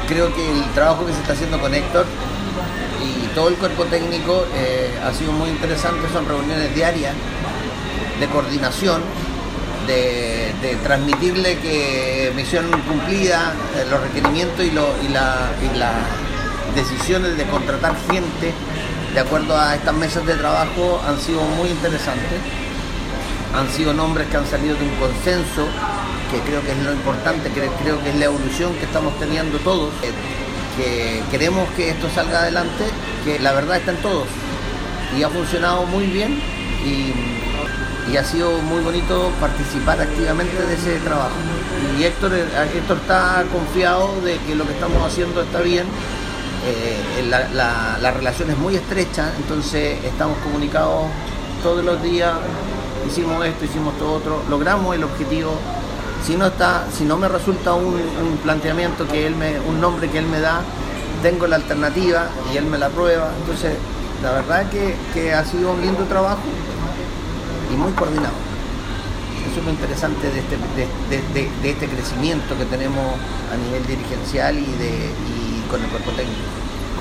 Creo que el trabajo que se está haciendo con Héctor y todo el cuerpo técnico ha sido muy interesante. Son reuniones diarias de coordinación, de transmitirle que misión cumplida, los requerimientos y las decisiones de contratar gente de acuerdo a estas mesas de trabajo han sido muy interesantes. Han sido nombres que han salido de un consenso, que creo que es lo importante, creo que es la evolución que estamos teniendo todos, que queremos que esto salga adelante, que la verdad está en todos y ha funcionado muy bien y ha sido muy bonito participar activamente de ese trabajo. Y Héctor está confiado de que lo que estamos haciendo está bien. La relación es muy estrecha, entonces estamos comunicados todos los días. Hicimos esto, hicimos todo otro, logramos el objetivo. Si no me resulta un planteamiento un nombre que él me da, tengo la alternativa y él me la aprueba. Entonces, la verdad es que ha sido un lindo trabajo y muy coordinado. Eso es lo interesante de este crecimiento que tenemos a nivel dirigencial y con el cuerpo técnico.